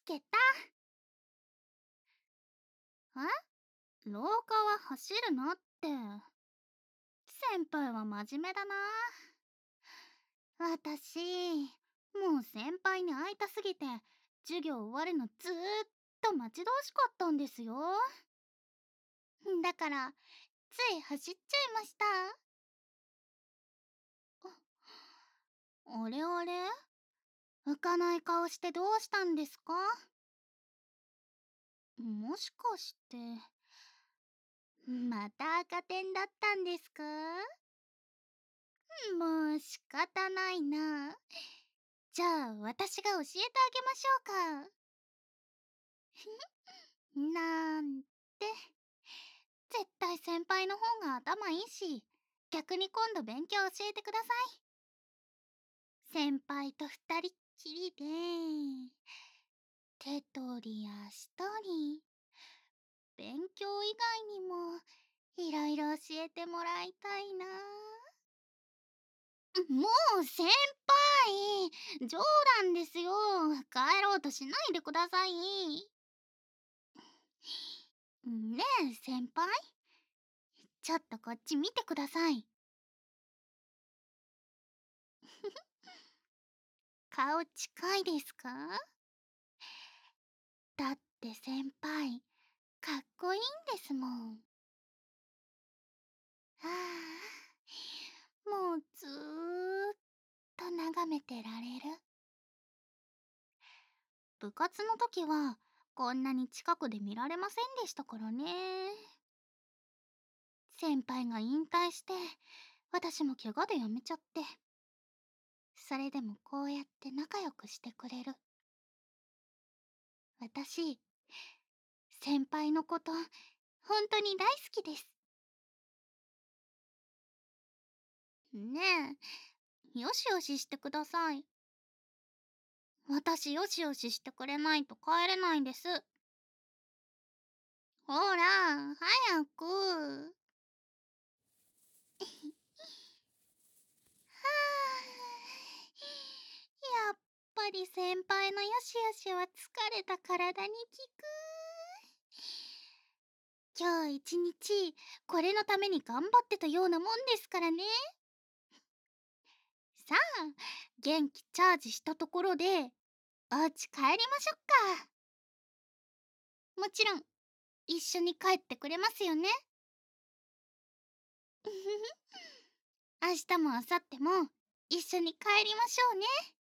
けた。廊下は走るなって。先輩は真面目だな。私、もう先輩に会いたすぎて、授業終わるのずーっと待ち遠しかったんですよ。だから、つい走っちゃいました。あれあれ、浮かない顔してどうしたんですか？もしかして、また赤点だったんですか？もう仕方ないな。じゃあ私が教えてあげましょうか。なんて、絶対先輩の方が頭いいし、逆に今度勉強教えてください。先輩と二人っきりで、手取り足取り、勉強以外にもいろいろ教えてもらいたいな。もう先輩、冗談ですよ。帰ろうとしないでください。ねえ先輩、ちょっとこっち見てください。顔近いですか？だって先輩、かっこいいんですもん。はあ、もうずーっと眺めてられる。部活の時はこんなに近くで見られませんでしたからね。先輩が引退して、私も怪我で辞めちゃって。それでもこうやって仲良くしてくれる。私、先輩のこと、本当に大好きです。ねえ、よしよししてください。私よしよししてくれないと帰れないんです。ほら、早く。はあ、やっぱり先輩のよしよしは疲れた体に効く。今日一日、これのために頑張ってたようなもんですからね。さあ、元気チャージしたところで、お家帰りましょっか。もちろん、一緒に帰ってくれますよね。明日も明後日も一緒に帰りましょうね。